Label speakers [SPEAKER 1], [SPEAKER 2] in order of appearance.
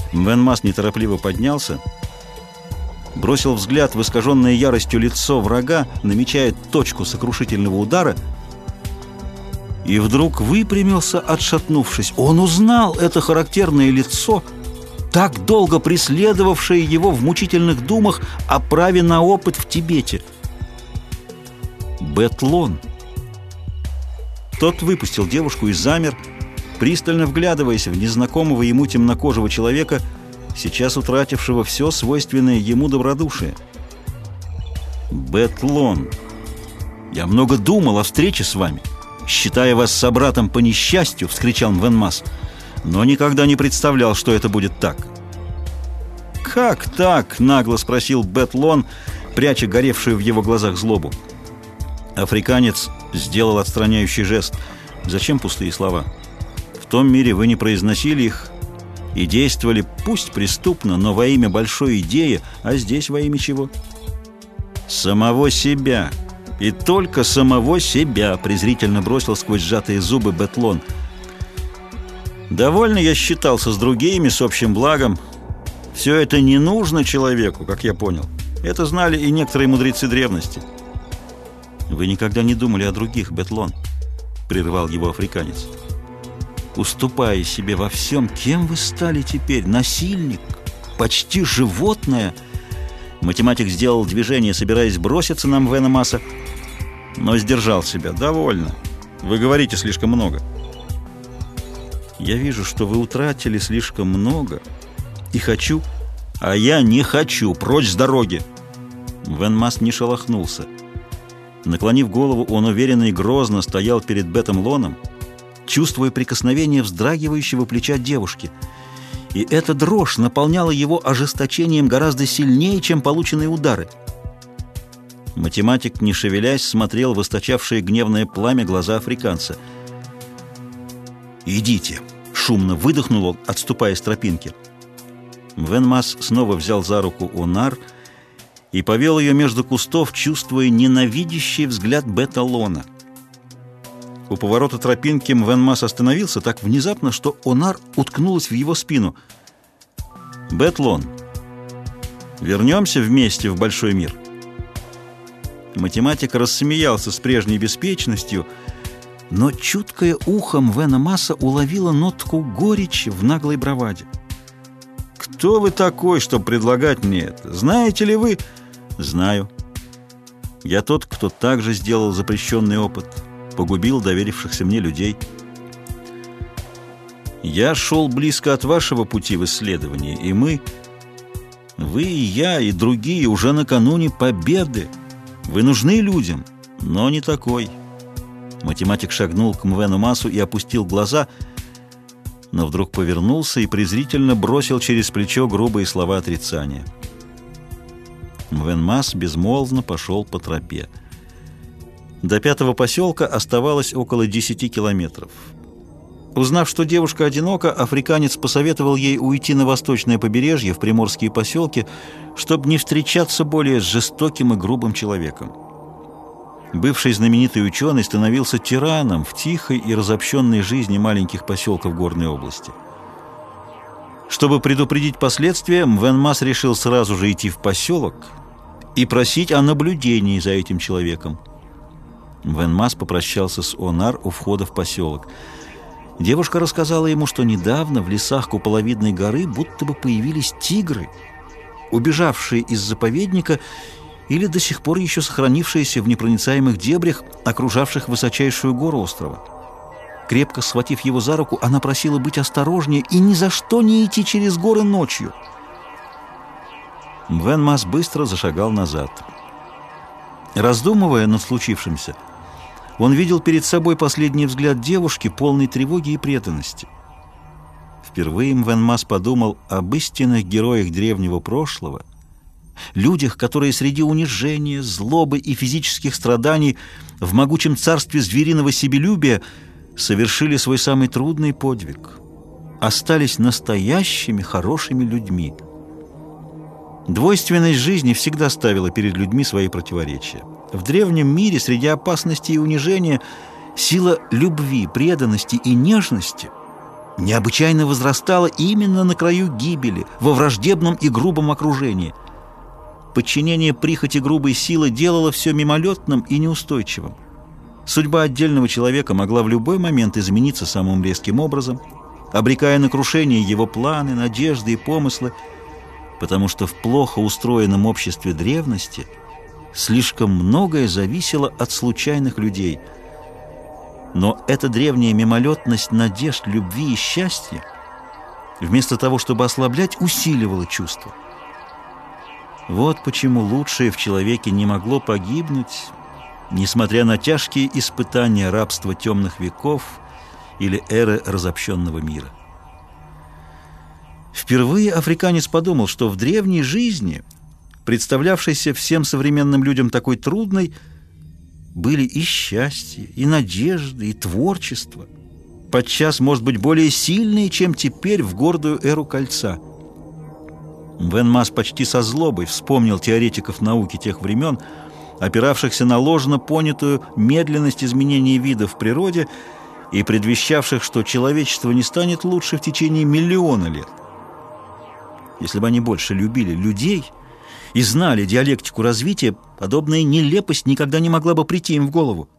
[SPEAKER 1] Вен Масс неторопливо поднялся, бросил взгляд в искаженное яростью лицо врага, намечая точку сокрушительного удара, и вдруг выпрямился, отшатнувшись. Он узнал это характерное лицо, так долго преследовавшее его в мучительных думах о праве на опыт в Тибете. Бет Лон. Тот выпустил девушку и замер, пристально вглядываясь в незнакомого ему темнокожего человека, сейчас утратившего все свойственное ему добродушие. «Бет Лон, я много думал о встрече с вами, считая вас собратом по несчастью», — вскричал Вен Масс, «но никогда не представлял, что это будет так». «Как так?» — нагло спросил Бет Лон, пряча горевшую в его глазах злобу. Африканец сделал отстраняющий жест. «Зачем пустые слова? В том мире вы не произносили их и действовали, пусть преступно, но во имя большой идеи, а здесь во имя чего?» «Самого себя. И только самого себя», — презрительно бросил сквозь сжатые зубы Бет Лон. «Довольно я считался с другими, с общим благом. Все это не нужно человеку, как я понял. Это знали и некоторые мудрецы древности». «Вы никогда не думали о других, Бет Лон», — прервал его африканец. «Уступая себе во всем, кем вы стали теперь? Насильник? Почти животное?» Математик сделал движение, собираясь броситься на Мвена Масса, но сдержал себя. «Довольно. Вы говорите слишком много». «Я вижу, что вы утратили слишком много. И хочу...» «А я не хочу. Прочь с дороги!» Мвен Масс не шелохнулся. Наклонив голову, он уверенно и грозно стоял перед Бетом Лоном, чувствуя прикосновение вздрагивающего плеча девушки. И эта дрожь наполняла его ожесточением гораздо сильнее, чем полученные удары. Математик, не шевелясь, смотрел в источавшее гневное пламя глаза африканца. «Идите!» — шумно выдохнул он, отступая с тропинки. Мвен Масс снова взял за руку Онар и повел ее между кустов, чувствуя ненавидящий взгляд Бета Лона. У поворота тропинки Мвен Масс остановился так внезапно, что Онар уткнулась в его спину. «Бет Лон, вернемся вместе в большой мир». Математик рассмеялся с прежней беспечностью, но чуткое ухо Мвена Масса уловило нотку горечи в наглой браваде. «Кто вы такой, чтобы предлагать мне это? Знаете ли вы...» «Знаю. Я тот, кто также сделал запрещенный опыт, погубил доверившихся мне людей. Я шел близко от вашего пути в исследовании, и вы и я, и другие уже накануне победы. Вы нужны людям, но не такой». Математик шагнул к Мвену Массу и опустил глаза, но вдруг повернулся и презрительно бросил через плечо грубые слова отрицания. Мвен Масс безмолвно пошел по тропе. До 5-го поселка оставалось около 10 километров. Узнав, что девушка одинока, африканец посоветовал ей уйти на восточное побережье, в приморские поселки, чтобы не встречаться более с жестоким и грубым человеком. Бывший знаменитый ученый становился тираном в тихой и разобщенной жизни маленьких поселков горной области. Чтобы предупредить последствия, Мвен Масс решил сразу же идти в поселок и просить о наблюдении за этим человеком. Мвен Масс попрощался с Онар у входа в поселок. Девушка рассказала ему, что недавно в лесах Куполовидной горы будто бы появились тигры, убежавшие из заповедника или до сих пор еще сохранившиеся в непроницаемых дебрях, окружавших высочайшую гору острова. Крепко схватив его за руку, она просила быть осторожнее и ни за что не идти через горы ночью. Мвен Масс быстро зашагал назад. Раздумывая над случившимся, он видел перед собой последний взгляд девушки, полной тревоги и преданности. Впервые Мвен Масс подумал об истинных героях древнего прошлого, людях, которые среди унижения, злобы и физических страданий в могучем царстве звериного себелюбия совершили свой самый трудный подвиг, остались настоящими хорошими людьми. Двойственность жизни всегда ставила перед людьми свои противоречия. В древнем мире среди опасности и унижения сила любви, преданности и нежности необычайно возрастало именно на краю гибели, во враждебном и грубом окружении. Подчинение прихоти грубой силы делало все мимолетным и неустойчивым. Судьба отдельного человека могла в любой момент измениться самым резким образом, обрекая на крушение его планы, надежды и помыслы, потому что в плохо устроенном обществе древности слишком многое зависело от случайных людей. Но эта древняя мимолетность надежд, любви и счастья, вместо того, чтобы ослаблять, усиливала чувства. Вот почему лучшее в человеке не могло погибнуть, несмотря на тяжкие испытания рабства темных веков или эры разобщенного мира. Впервые африканец подумал, что в древней жизни, представлявшейся всем современным людям такой трудной, были и счастье, и надежды, и творчество, подчас, может быть, более сильные, чем теперь в гордую эру кольца. Вен Мас почти со злобой вспомнил теоретиков науки тех времен, опиравшихся на ложно понятую медленность изменения вида в природе и предвещавших, что человечество не станет лучше в течение миллиона лет. Если бы они больше любили людей и знали диалектику развития, подобная нелепость никогда не могла бы прийти им в голову.